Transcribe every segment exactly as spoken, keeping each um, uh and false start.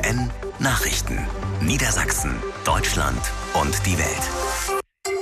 N Nachrichten. Niedersachsen, Deutschland und die Welt.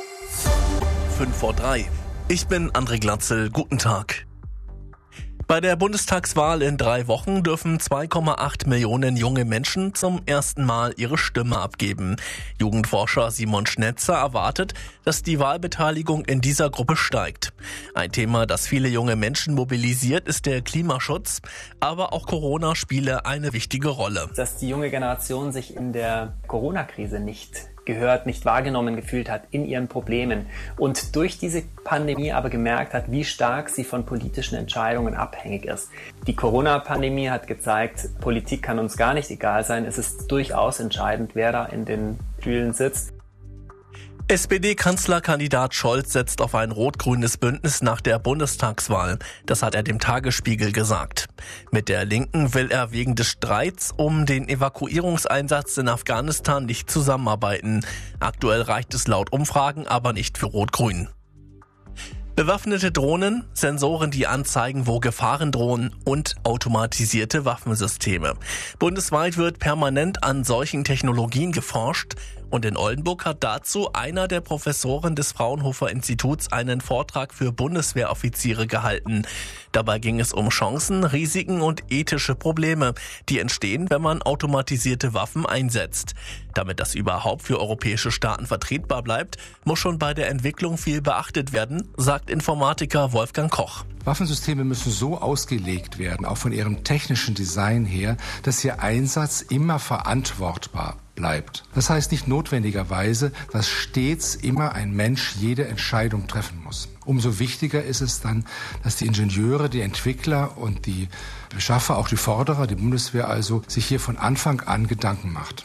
fünf vor drei. Ich bin André Glatzel. Guten Tag. Bei der Bundestagswahl in drei Wochen dürfen zwei Komma acht Millionen junge Menschen zum ersten Mal ihre Stimme abgeben. Jugendforscher Simon Schnetzer erwartet, dass die Wahlbeteiligung in dieser Gruppe steigt. Ein Thema, das viele junge Menschen mobilisiert, ist der Klimaschutz. Aber auch Corona spiele eine wichtige Rolle. Dass die junge Generation sich in der Corona-Krise nicht gehört, nicht wahrgenommen gefühlt hat in ihren Problemen und durch diese Pandemie aber gemerkt hat, wie stark sie von politischen Entscheidungen abhängig ist. Die Corona-Pandemie hat gezeigt, Politik kann uns gar nicht egal sein. Es ist durchaus entscheidend, wer da in den Stühlen sitzt. S P D-Kanzlerkandidat Scholz setzt auf ein rot-grünes Bündnis nach der Bundestagswahl. Das hat er dem Tagesspiegel gesagt. Mit der Linken will er wegen des Streits um den Evakuierungseinsatz in Afghanistan nicht zusammenarbeiten. Aktuell reicht es laut Umfragen aber nicht für Rot-Grün. Bewaffnete Drohnen, Sensoren, die anzeigen, wo Gefahren drohen und automatisierte Waffensysteme. Bundesweit wird permanent an solchen Technologien geforscht und in Oldenburg hat dazu einer der Professoren des Fraunhofer Instituts einen Vortrag für Bundeswehroffiziere gehalten. Dabei ging es um Chancen, Risiken und ethische Probleme, die entstehen, wenn man automatisierte Waffen einsetzt. Damit das überhaupt für europäische Staaten vertretbar bleibt, muss schon bei der Entwicklung viel beachtet werden, sagt Informatiker Wolfgang Koch. Waffensysteme müssen so ausgelegt werden, auch von ihrem technischen Design her, dass ihr Einsatz immer verantwortbar bleibt. Das heißt nicht notwendigerweise, dass stets immer ein Mensch jede Entscheidung treffen muss. Umso wichtiger ist es dann, dass die Ingenieure, die Entwickler und die Beschaffer, auch die Forderer, die Bundeswehr also, sich hier von Anfang an Gedanken macht.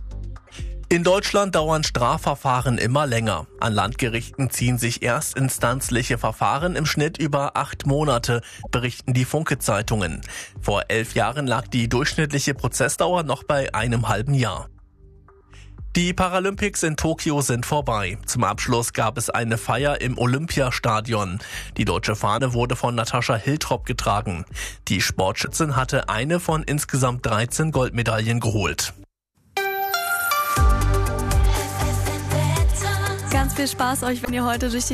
In Deutschland dauern Strafverfahren immer länger. An Landgerichten ziehen sich erstinstanzliche Verfahren im Schnitt über acht Monate, berichten die Funke-Zeitungen. Vor elf Jahren lag die durchschnittliche Prozessdauer noch bei einem halben Jahr. Die Paralympics in Tokio sind vorbei. Zum Abschluss gab es eine Feier im Olympiastadion. Die deutsche Fahne wurde von Natascha Hiltrop getragen. Die Sportschützin hatte eine von insgesamt dreizehn Goldmedaillen geholt. Ganz viel Spaß euch, wenn ihr heute durch die